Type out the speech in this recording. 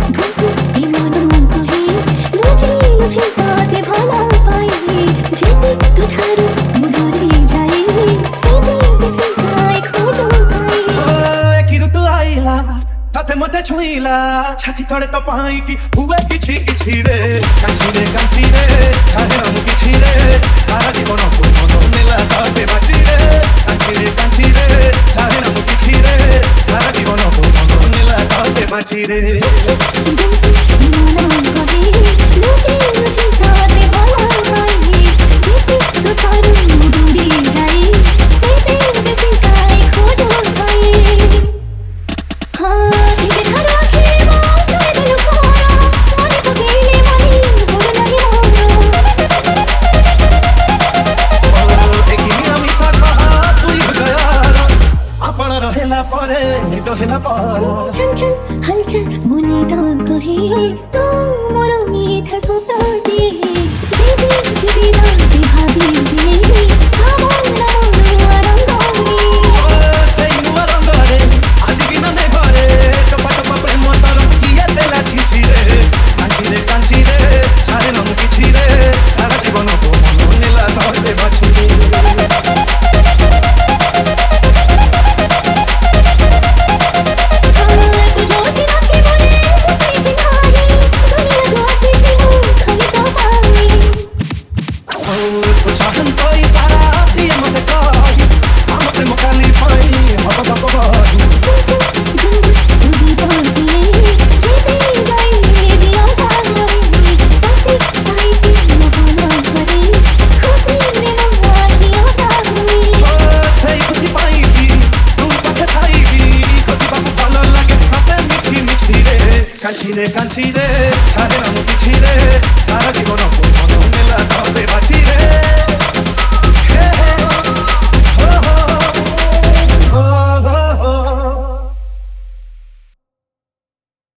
ঘুষি বিমান কহি লুচি লুচি তাতে ভালা পাই যেতে তো ঠারু মুদুরি যাই সেতে বেশি পাই খোঁজো পাই কি ঋতু আইলা তাতে মতে ছুঁইলা ছাতি তଳେ তো পাইকি হুয়ে কিছু কিছু রে কাঞ্চি রে চাহে রঙ কিছু রে সারা জীবন মন নেলা তাতে বাঁচি রে কাঞ্চি রে চাহে রঙ কিছু রে সারা জীবন মন নেলা তাতে বাঁচি রে ঘুষি বিমান কহি লুচি লুচি তাতে ভালা পাই যেতে তো ঠারু মুদুরি যাই সেতে বেশি পাই খোঁজো পাই रहेला परे नितो हेला पर चल चल हलचल मुने दाग कहे तुम मोरो मीठा सुता दे जीवी जीवी दाग भाभी दे हमो नमो आरंगोनी sei nuwa rangare aji gina ne gore topa prem tar kiye tela chichi re kanchi re sare nam kichi re sara jibon ko mon nila tarte bachi re Canchire, canchire, sare namu kichire, sara jibono ko mono nela tabe